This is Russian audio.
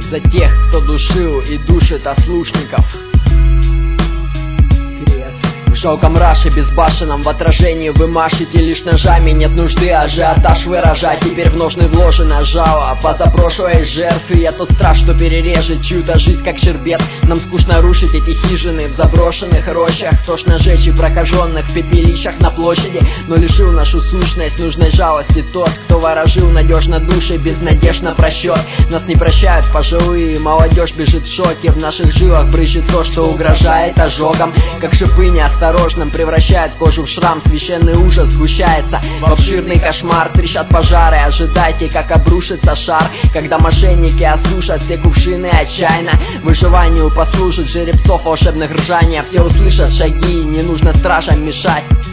за тех, кто душил и душит ослушников. В жалком раше безбашенном в отражении вы машете лишь ножами. Нет нужды ажиотаж выражать, теперь в ножны вложено жало. Позапрошлой жертве я тот страж, что перережет чью-то жизнь как щербет. Нам скучно рушить эти хижины в заброшенных рощах, тошно жечь и прокаженных пепелищах на площади. Но лишил нашу сущность нужной жалости тот, кто ворожил надежно души без надежд на просчет. Нас не прощают пожилые, молодежь бежит в шоке. В наших жилах брызжет то, что угрожает ожогом, как шипы неосторожным превращают кожу в шрам. Священный ужас сгущается в обширный кошмар. Трещат пожары, ожидайте, как обрушится шар, когда мошенники осушат все кувшины отчаянно. Выживанию послужит жеребцов волшебных ржания. Все услышат шаги, не нужно стражам мешать.